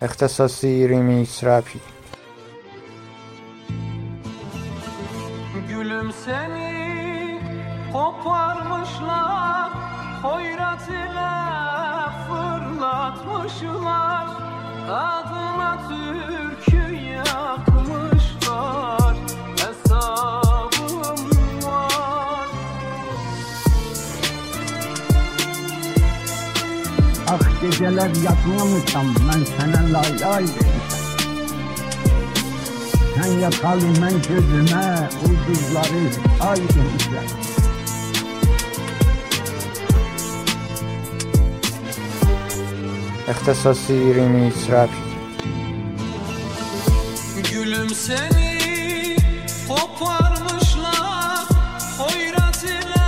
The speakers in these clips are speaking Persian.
اختصاصی ریمیکس rapi. Gülüm seni koparmışlar, hoyrat ile fırlatmışlar, adına türkü yakmışlar, hesabım var. Ah geceler yatmamışam, ben sana lay lay demişim. Sen yakalım ben gözüme, ulduzları ay demişler. اختصاصی ریمیکس rapi. Gülüm seni koparmışlar, hoyrat ile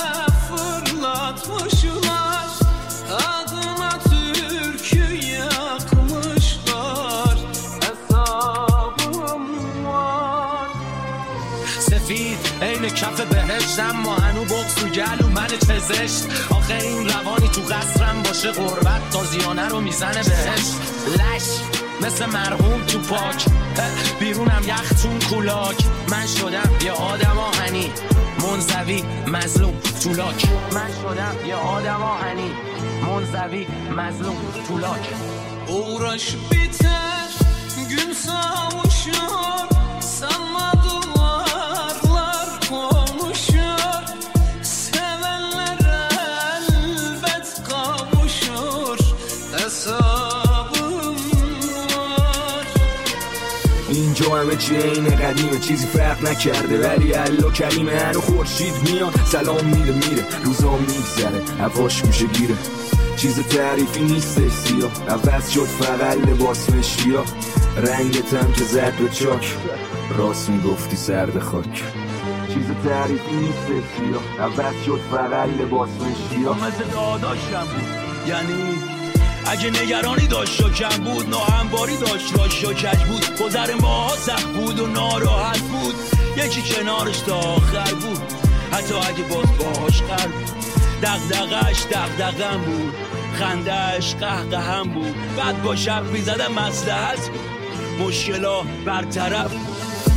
fırlatmışlar, adına türkü yakmışlar, hesabım var. سفید عین کف بهشتم ما هنو بغض تو گلو من چزشت آخه این روانی تو قصرم باشه غربت تازیانه رو میزنه بهش لش مثل مرحوم تو پاک بیرونم یختون کولاک من شدم یه آدم آهنی منزوی مظلوم تولاک من شدم یه آدم آهنی منزوی مظلوم تولاک Uğraş biter, gün savuşur, sanma duvarlar konuşur, sevenler elbet kavuşur, hesabım var. اینجا همه چی اینه قدیمه چیزی فرق نکرده ولی الا کریمه هنو خورشید میاد سلام میره روزا میگذره هواش گوشه گیره چیز تعریفی نیستش سیاه عوض شد فقط لباس مشکیا رنگتم که زد به چاک راست میگفتی سرد خاک چیز تعریفی نیستش سیاه عوض شد فقط لباس مشکیا مثل داداشم بود یعنی اگه نگرانی داشت و کم بود ناهمواری داشت راش و کج بود گذر ماها سخت بود و ناراحت بود یکی کنارش تا آخر بود حتی اگه باز باهاش قرد بود دغدغش دغدغم بود خندهش قهقهم بود بعد با شب میزدم مصلحت بود مشکلا برطرف بود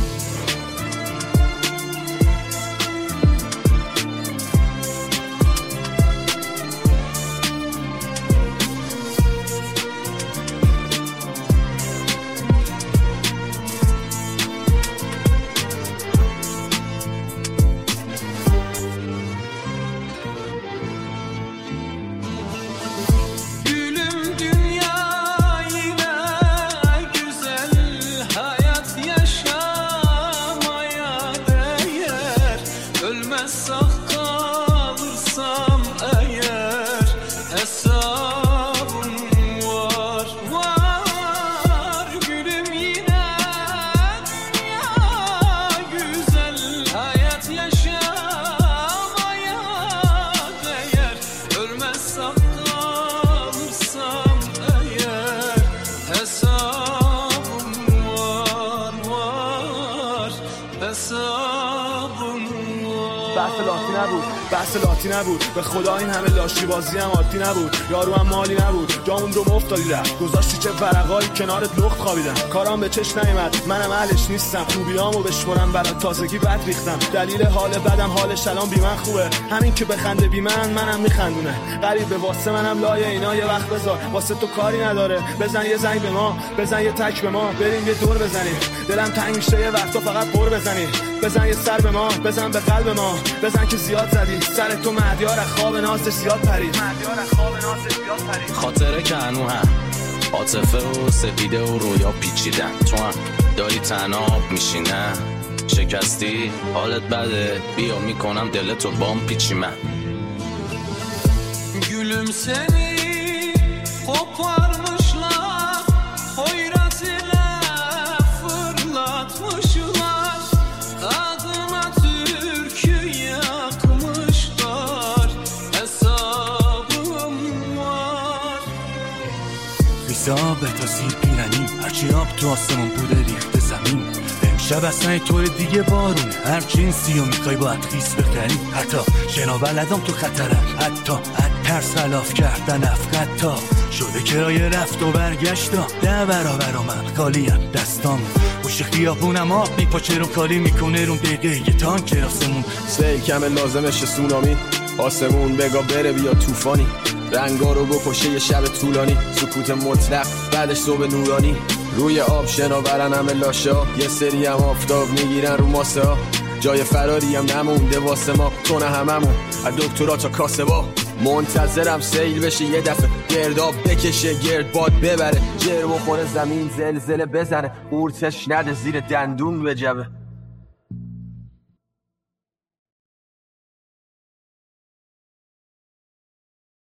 بحث لاتی نبود به خدا این همه لاشی بازی هم عادی نبود یارو هم مالی نبود جامون رو مفتادی رفت گذاشتی چه ورقایی کنارت لخت خوابیدم کارام به چش نیومد منم اهلش نیستم خوبیامو بشمرم برای تازگی بد ریختم دلیل حال بدم حالش الان بی من خوبه همین که بخنده بی منم میخندونه غریبه واسه منم لای اینا یه وقت بذار واسه تو کاری نداره بزن یه زنگ به ما بزن یه تک به ما بریم یه دور بزنیم دلم تنگ میشه یه وقتا فقط پر بزنی بزن یه سر به ما بزن به قلب ما بزن که زیاد زدی سر تو مهدیار خواب نازش زیاد پرید خاطره که هنو هم عاطفه و سپیده و رویا پیچیدن تو هم داری تنها میشینه شکستی حالت بده بیا میکنم دلتو بام پیچی من Gülüm seni koparmışlar, hoyrat ile fırlatmışlar, adına türkü yakmışlar, hesabım var. حساب تا سیر پیرنی هرچی آب تو آسمون بوده ریخته زمین امشب اصلا طور دیگه بارونه هرچی این سیو میخوای باید خیس بخری حتی شنا بلدم تو خطرم حتی از ترس خلاف کردن افقد تا شده کرایه رفت و برگشتا 10 برابر من خالیم دستام پشت خیابونم آب میپاچه رو کاری میکنه رو دقیقه یه تانک آسمون سیل کمه لازمش سونامی آسمون بگا بره بیا توفانی رنگا رو بکشه یه شب طولانی سکوت مطلق بعدش صبح نورانی روی آب شناورن همه لاشه ها یه سری هم آفتاب میگیرن رو ماسه ها جای فراری هم نمونده واسه ما تو نه هممون از دکترا تا کاسبا منتظرم سیل بشه یه دفعه گرداب بکشه گرد باد ببره جر بخوره زمین زلزله بزنه قورتش نده زیر دندون بجبه